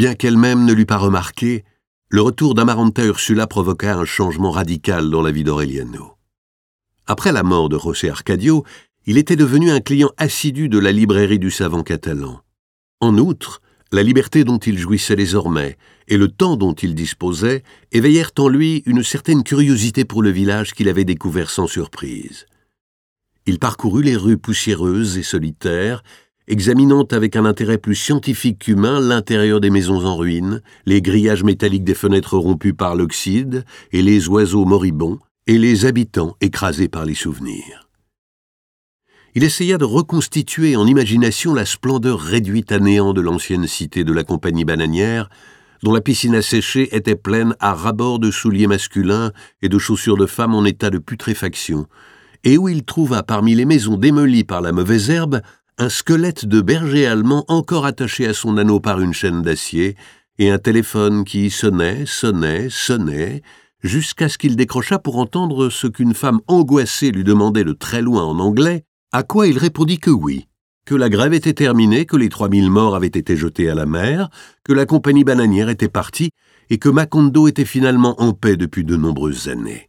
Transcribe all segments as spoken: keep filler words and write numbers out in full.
Bien qu'elle-même ne l'eût pas remarqué, le retour d'Amaranta Ursula provoqua un changement radical dans la vie d'Aureliano. Après la mort de José Arcadio, il était devenu un client assidu de la librairie du savant catalan. En outre, la liberté dont il jouissait désormais et le temps dont il disposait éveillèrent en lui une certaine curiosité pour le village qu'il avait découvert sans surprise. Il parcourut les rues poussiéreuses et solitaires, examinant avec un intérêt plus scientifique qu'humain l'intérieur des maisons en ruine, les grillages métalliques des fenêtres rompues par l'oxyde et les oiseaux moribonds et les habitants écrasés par les souvenirs. Il essaya de reconstituer en imagination la splendeur réduite à néant de l'ancienne cité de la compagnie bananière, dont la piscine asséchée était pleine à ras-bord de souliers masculins et de chaussures de femmes en état de putréfaction, et où il trouva parmi les maisons démolies par la mauvaise herbe un squelette de berger allemand encore attaché à son anneau par une chaîne d'acier, et un téléphone qui sonnait, sonnait, sonnait, jusqu'à ce qu'il décrocha pour entendre ce qu'une femme angoissée lui demandait de très loin en anglais, à quoi il répondit que oui, que la grève était terminée, que les trois mille morts avaient été jetés à la mer, que la compagnie bananière était partie et que Macondo était finalement en paix depuis de nombreuses années.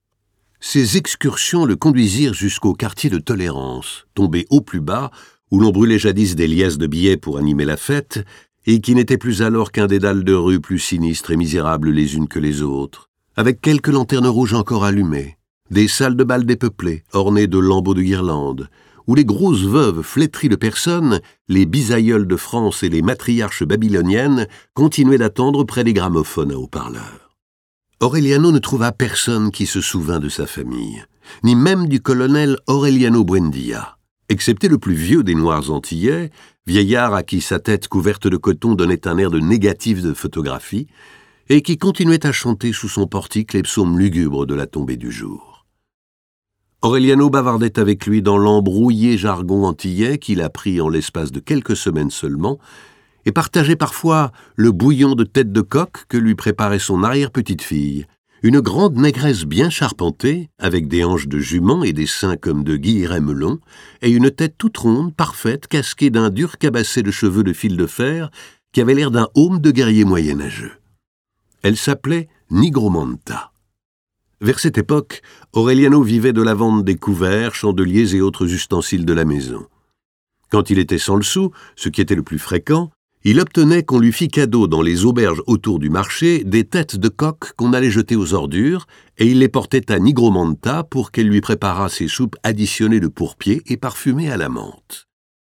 Ces excursions le conduisirent jusqu'au quartier de Tolérance, tombé au plus bas, où l'on brûlait jadis des liasses de billets pour animer la fête, et qui n'était plus alors qu'un dédale de rues plus sinistres et misérables les unes que les autres, avec quelques lanternes rouges encore allumées, des salles de bal dépeuplées, ornées de lambeaux de guirlandes, où les grosses veuves flétries de personnes, les bisaïeules de France et les matriarches babyloniennes continuaient d'attendre près des gramophones à haut-parleurs. Aureliano ne trouva personne qui se souvint de sa famille, ni même du colonel Aureliano Buendia, excepté le plus vieux des Noirs antillais, vieillard à qui sa tête couverte de coton donnait un air de négatif de photographie, et qui continuait à chanter sous son portique les psaumes lugubres de la tombée du jour. Aureliano bavardait avec lui dans l'embrouillé jargon antillais qu'il apprit en l'espace de quelques semaines seulement, et partageait parfois le bouillon de tête de coq que lui préparait son arrière-petite-fille, une grande négresse bien charpentée, avec des hanches de jument et des seins comme de guillerets melons, et une tête toute ronde, parfaite, casquée d'un dur cabassé de cheveux de fil de fer, qui avait l'air d'un aume de guerrier moyenâgeux. Elle s'appelait Nigromanta. Vers cette époque, Aureliano vivait de la vente des couverts, chandeliers et autres ustensiles de la maison. Quand il était sans le sou, ce qui était le plus fréquent, il obtenait qu'on lui fît cadeau dans les auberges autour du marché des têtes de coq qu'on allait jeter aux ordures, et il les portait à Nigromanta pour qu'elle lui préparât ses soupes additionnées de pourpier et parfumées à la menthe.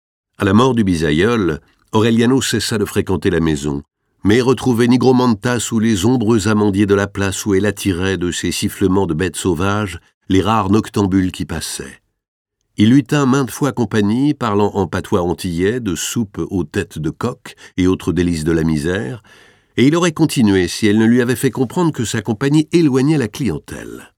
À la mort du bisaïeul, Aureliano cessa de fréquenter la maison, mais retrouvait Nigromanta sous les ombreux amandiers de la place où elle attirait de ses sifflements de bêtes sauvages les rares noctambules qui passaient. Il lui tint maintes fois compagnie, parlant en patois antillais de soupe aux têtes de coq et autres délices de la misère, et il aurait continué si elle ne lui avait fait comprendre que sa compagnie éloignait la clientèle.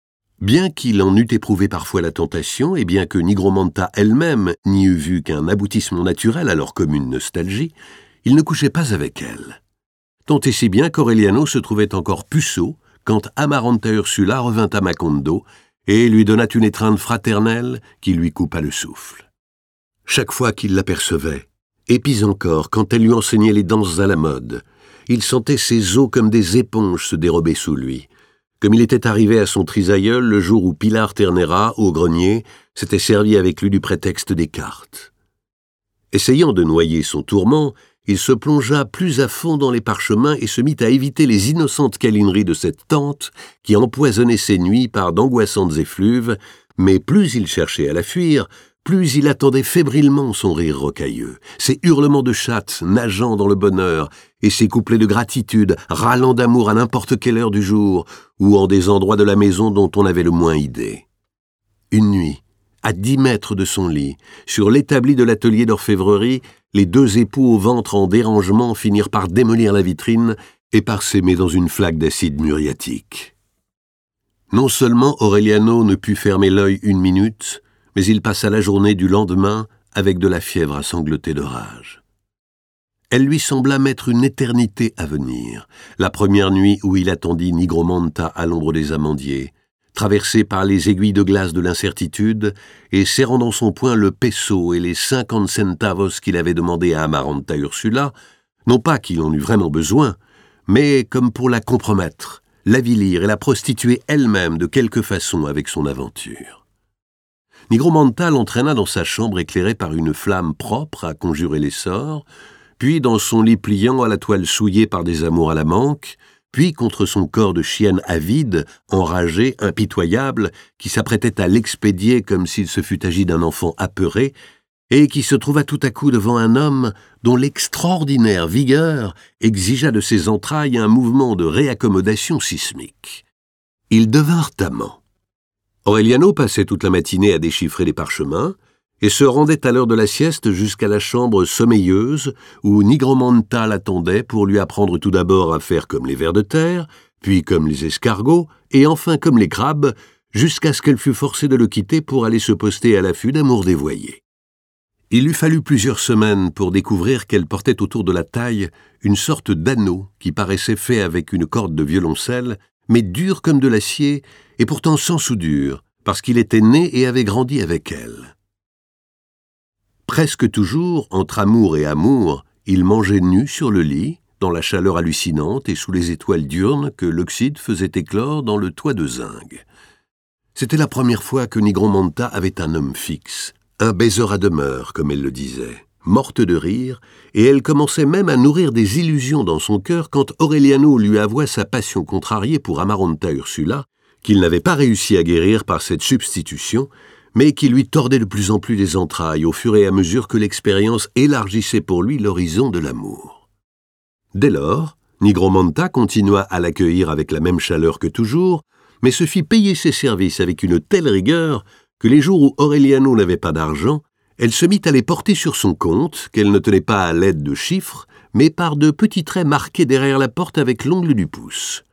Bien qu'il en eût éprouvé parfois la tentation, et bien que Nigromanta elle-même n'y eût vu qu'un aboutissement naturel à leur commune nostalgie, il ne couchait pas avec elle. Tant et si bien qu'Aureliano se trouvait encore puceau quand Amaranta Ursula revint à Macondo et lui donna une étreinte fraternelle qui lui coupa le souffle. Chaque fois qu'il l'apercevait, épis encore quand elle lui enseignait les danses à la mode, il sentait ses os comme des éponges se dérober sous lui, comme il était arrivé à son trisaïeul le jour où Pilar Ternera, au grenier, s'était servi avec lui du prétexte des cartes. Essayant de noyer son tourment, il se plongea plus à fond dans les parchemins et se mit à éviter les innocentes câlineries de cette tante qui empoisonnait ses nuits par d'angoissantes effluves, mais plus il cherchait à la fuir, plus il attendait fébrilement son rire rocailleux, ses hurlements de chatte nageant dans le bonheur et ses couplets de gratitude râlant d'amour à n'importe quelle heure du jour ou en des endroits de la maison dont on avait le moins idée. Une nuit, à dix mètres de son lit, sur l'établi de l'atelier d'orfèvrerie, les deux époux au ventre en dérangement finirent par démolir la vitrine et par s'aimer dans une flaque d'acide muriatique. Non seulement Aureliano ne put fermer l'œil une minute, mais il passa la journée du lendemain avec de la fièvre à sangloter de rage. Elle lui sembla mettre une éternité à venir, la première nuit où il attendit Nigromanta à l'ombre des amandiers, traversé par les aiguilles de glace de l'incertitude et serrant dans son poing le peso et les cinquante centavos qu'il avait demandé à Amaranta Ursula, Non pas qu'il en eût vraiment besoin, mais comme pour la compromettre, l'avilir et la prostituer elle-même de quelque façon avec son aventure. Nigromanta l'entraîna dans sa chambre éclairée par une flamme propre à conjurer les sorts, puis dans son lit pliant à la toile souillée par des amours à la manque, puis contre son corps de chienne avide, enragée, impitoyable, qui s'apprêtait à l'expédier comme s'il se fût agi d'un enfant apeuré, et qui se trouva tout à coup devant un homme dont l'extraordinaire vigueur exigea de ses entrailles un mouvement de réaccommodation sismique. Ils devinrent amants. Aureliano passait toute la matinée à déchiffrer les parchemins et se rendait à l'heure de la sieste jusqu'à la chambre sommeilleuse où Nigromanta l'attendait pour lui apprendre tout d'abord à faire comme les vers de terre, puis comme les escargots, et enfin comme les crabes, jusqu'à ce qu'elle fût forcée de le quitter pour aller se poster à l'affût d'amours dévoyés. Il lui fallut plusieurs semaines pour découvrir qu'elle portait autour de la taille une sorte d'anneau qui paraissait fait avec une corde de violoncelle, mais dur comme de l'acier et pourtant sans soudure, parce qu'il était né et avait grandi avec elle. Presque toujours, entre amour et amour, il mangeait nu sur le lit, dans la chaleur hallucinante et sous les étoiles diurnes que l'oxyde faisait éclore dans le toit de zinc. C'était la première fois que Nigromanta avait un homme fixe, un baiser à demeure, comme elle le disait, morte de rire, et elle commençait même à nourrir des illusions dans son cœur quand Aureliano lui avoua sa passion contrariée pour Amaranta Ursula, qu'il n'avait pas réussi à guérir par cette substitution, mais qui lui tordait de plus en plus les entrailles au fur et à mesure que l'expérience élargissait pour lui l'horizon de l'amour. Dès lors, Nigromanta continua à l'accueillir avec la même chaleur que toujours, mais se fit payer ses services avec une telle rigueur que les jours où Aureliano n'avait pas d'argent, elle se mit à les porter sur son compte, qu'elle ne tenait pas à l'aide de chiffres, mais par de petits traits marqués derrière la porte avec l'ongle du pouce.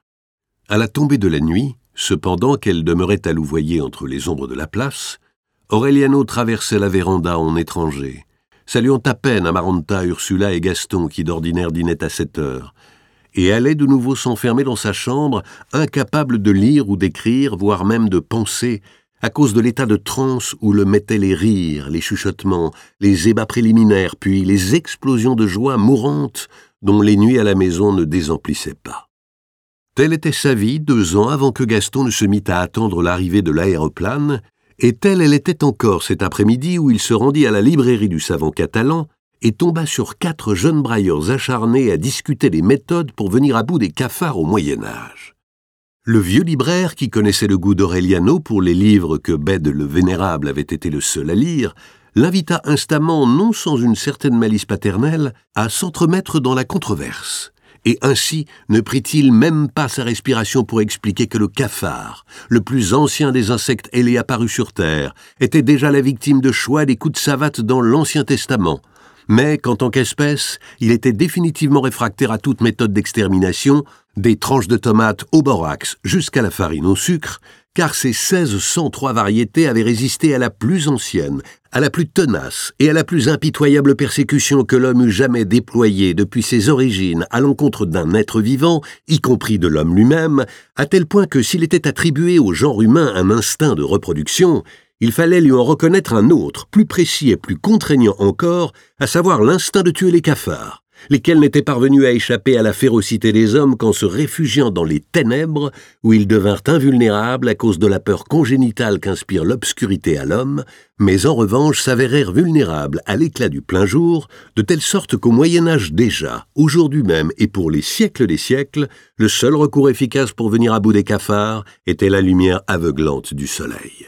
À la tombée de la nuit, cependant qu'elle demeurait à louvoyer entre les ombres de la place, Aureliano traversait la véranda en étranger, saluant à peine Amaranta, Ursula et Gaston qui d'ordinaire dînaient à cette heure, et allait de nouveau s'enfermer dans sa chambre, incapable de lire ou d'écrire, voire même de penser, à cause de l'état de transe où le mettaient les rires, les chuchotements, les ébats préliminaires, puis les explosions de joie mourante dont les nuits à la maison ne désemplissaient pas. Telle était sa vie deux ans avant que Gaston ne se mit à attendre l'arrivée de l'aéroplane, et telle elle était encore cet après-midi où il se rendit à la librairie du savant catalan et tomba sur quatre jeunes brailleurs acharnés à discuter des méthodes pour venir à bout des cafards au Moyen-Âge. Le vieux libraire, qui connaissait le goût d'Aureliano pour les livres que Bède le Vénérable avait été le seul à lire, l'invita instamment, non sans une certaine malice paternelle, à s'entremettre dans la controverse. Et ainsi ne prit-il même pas sa respiration pour expliquer que le cafard, le plus ancien des insectes ailés apparus sur Terre, était déjà la victime de choix des coups de savate dans l'Ancien Testament, mais qu'en tant qu'espèce, il était définitivement réfractaire à toute méthode d'extermination, des tranches de tomates au borax jusqu'à la farine au sucre, car ces seize cent trois variétés avaient résisté à la plus ancienne, à la plus tenace et à la plus impitoyable persécution que l'homme eût jamais déployée depuis ses origines à l'encontre d'un être vivant, y compris de l'homme lui-même, à tel point que s'il était attribué au genre humain un instinct de reproduction, il fallait lui en reconnaître un autre, plus précis et plus contraignant encore, à savoir l'instinct de tuer les cafards, lesquels n'étaient parvenus à échapper à la férocité des hommes qu'en se réfugiant dans les ténèbres, où ils devinrent invulnérables à cause de la peur congénitale qu'inspire l'obscurité à l'homme, mais en revanche s'avérèrent vulnérables à l'éclat du plein jour, de telle sorte qu'au Moyen-Âge déjà, aujourd'hui même et pour les siècles des siècles, le seul recours efficace pour venir à bout des cafards était la lumière aveuglante du soleil.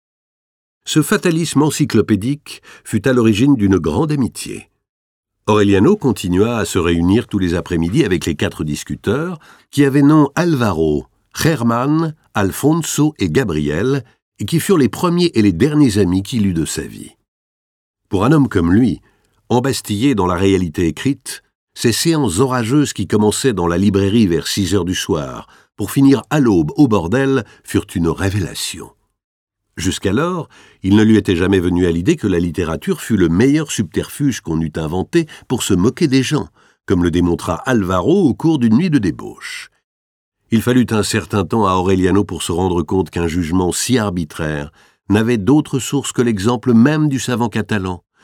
Ce fatalisme encyclopédique fut à l'origine d'une grande amitié. Aureliano continua à se réunir tous les après-midi avec les quatre discuteurs, qui avaient nom Alvaro, Germán, Alfonso et Gabriel, et qui furent les premiers et les derniers amis qu'il eut de sa vie. Pour un homme comme lui, embastillé dans la réalité écrite, ces séances orageuses qui commençaient dans la librairie vers six heures du soir, pour finir à l'aube au bordel, furent une révélation. Jusqu'alors, il ne lui était jamais venu à l'idée que la littérature fût le meilleur subterfuge qu'on eût inventé pour se moquer des gens, comme le démontra Alvaro au cours d'une nuit de débauche. Il fallut un certain temps à Aureliano pour se rendre compte qu'un jugement si arbitraire n'avait d'autre source que l'exemple même du savant catalan,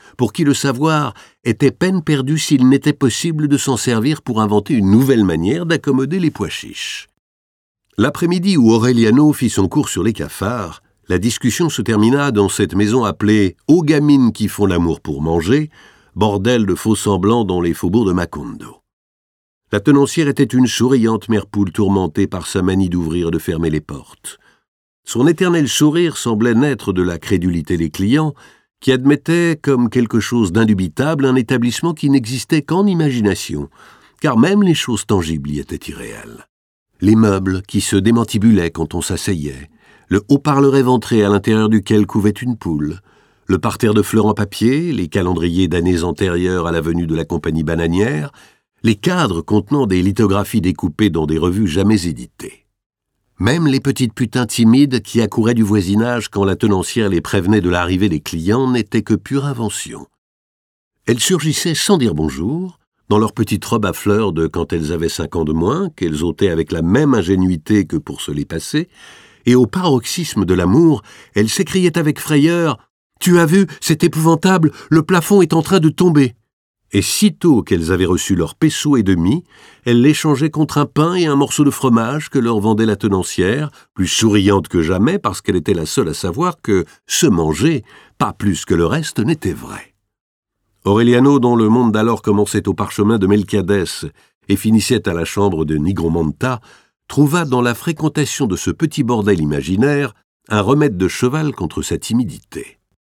pour qui le savoir était peine perdue s'il n'était possible de s'en servir pour inventer une nouvelle manière d'accommoder les pois chiches. L'après-midi où Aureliano fit son cours sur les cafards, la discussion se termina dans cette maison appelée « Aux gamines qui font l'amour pour manger », bordel de faux-semblants dans les faubourgs de Macondo. La tenancière était une souriante mère poule tourmentée par sa manie d'ouvrir et de fermer les portes. Son éternel sourire semblait naître de la crédulité des clients, qui admettaient comme quelque chose d'indubitable un établissement qui n'existait qu'en imagination, car même les choses tangibles y étaient irréelles. Les meubles qui se démantibulaient quand on s'asseyait, le haut-parleur éventré à l'intérieur duquel couvait une poule, le parterre de fleurs en papier, les calendriers d'années antérieures à la venue de la compagnie bananière, les cadres contenant des lithographies découpées dans des revues jamais éditées. Même les petites putains timides qui accouraient du voisinage quand la tenancière les prévenait de l'arrivée des clients n'étaient que pure invention. Elles surgissaient sans dire bonjour, dans leurs petites robes à fleurs de quand elles avaient cinq ans de moins, qu'elles ôtaient avec la même ingénuité que pour se les passer, et au paroxysme de l'amour, elles s'écriaient avec frayeur « Tu as vu, c'est épouvantable, le plafond est en train de tomber !» Et sitôt qu'elles avaient reçu leur peso et demi, elles l'échangeaient contre un pain et un morceau de fromage que leur vendait la tenancière, plus souriante que jamais parce qu'elle était la seule à savoir que se manger, pas plus que le reste, n'était vrai. Aureliano, dont le monde d'alors commençait au parchemin de Melquiadès et finissait à la chambre de Nigromanta, trouva dans la fréquentation de ce petit bordel imaginaire un remède de cheval contre sa timidité.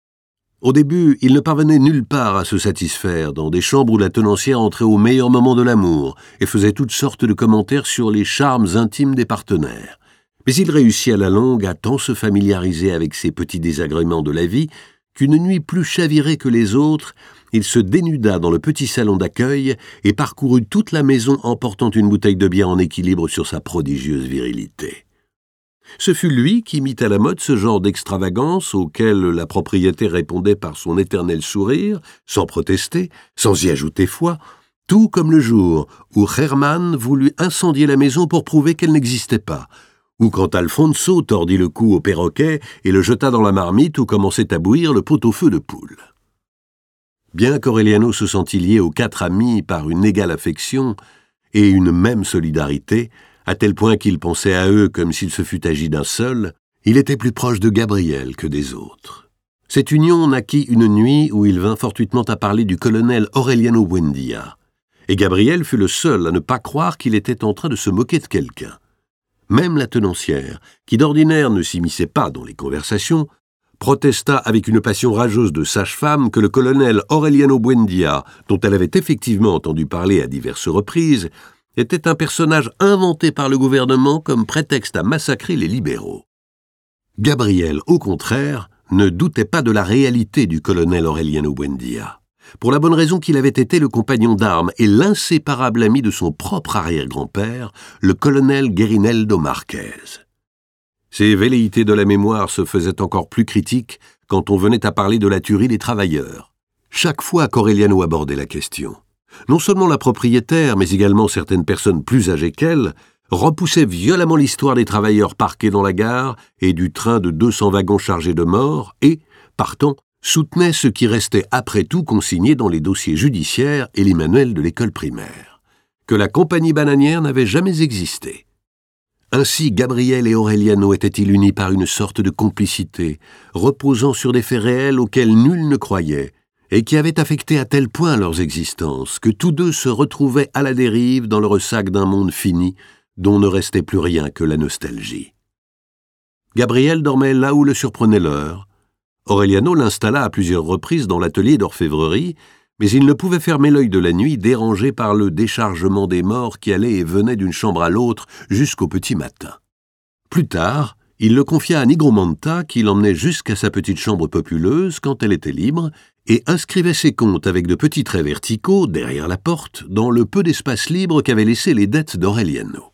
Au début, il ne parvenait nulle part à se satisfaire, dans des chambres où la tenancière entrait au meilleur moment de l'amour et faisait toutes sortes de commentaires sur les charmes intimes des partenaires. Mais il réussit à la longue à tant se familiariser avec ces petits désagréments de la vie qu'une nuit plus chavirée que les autres, il se dénuda dans le petit salon d'accueil et parcourut toute la maison emportant une bouteille de bière en équilibre sur sa prodigieuse virilité. Ce fut lui qui mit à la mode ce genre d'extravagance auquel la propriétaire répondait par son éternel sourire, sans protester, sans y ajouter foi, tout comme le jour où Herman voulut incendier la maison pour prouver qu'elle n'existait pas, ou quand Alfonso tordit le cou au perroquet et le jeta dans la marmite où commençait à bouillir le pot-au-feu de poule. Bien qu'Aureliano se sentît lié aux quatre amis par une égale affection et une même solidarité, à tel point qu'il pensait à eux comme s'il se fût agi d'un seul, il était plus proche de Gabriel que des autres. Cette union naquit une nuit où il vint fortuitement à parler du colonel Aureliano Buendia, et Gabriel fut le seul à ne pas croire qu'il était en train de se moquer de quelqu'un. Même la tenancière, qui d'ordinaire ne s'immisçait pas dans les conversations, protesta avec une passion rageuse de sage-femme que le colonel Aureliano Buendia, dont elle avait effectivement entendu parler à diverses reprises, était un personnage inventé par le gouvernement comme prétexte à massacrer les libéraux. Gabriel, au contraire, ne doutait pas de la réalité du colonel Aureliano Buendia, pour la bonne raison qu'il avait été le compagnon d'armes et l'inséparable ami de son propre arrière-grand-père, le colonel Guerineldo Marquez. Ces velléités de la mémoire se faisaient encore plus critiques quand on venait à parler de la tuerie des travailleurs. Chaque fois qu'Aureliano abordait la question, non seulement la propriétaire, mais également certaines personnes plus âgées qu'elle, repoussaient violemment l'histoire des travailleurs parqués dans la gare et du train de deux cents wagons chargés de morts et, partant, soutenaient ce qui restait après tout consigné dans les dossiers judiciaires et les manuels de l'école primaire, que la compagnie bananière n'avait jamais existé. Ainsi, Gabriel et Aureliano étaient-ils unis par une sorte de complicité, reposant sur des faits réels auxquels nul ne croyait, et qui avaient affecté à tel point leurs existences que tous deux se retrouvaient à la dérive dans le ressac d'un monde fini dont ne restait plus rien que la nostalgie. Gabriel dormait là où le surprenait l'heure. Aureliano l'installa à plusieurs reprises dans l'atelier d'orfèvrerie, mais il ne pouvait fermer l'œil de la nuit dérangé par le déchargement des morts qui allaient et venaient d'une chambre à l'autre jusqu'au petit matin. Plus tard, il le confia à Nigromanta qui l'emmenait jusqu'à sa petite chambre populeuse quand elle était libre et inscrivait ses comptes avec de petits traits verticaux, derrière la porte, dans le peu d'espace libre qu'avaient laissé les dettes d'Aureliano.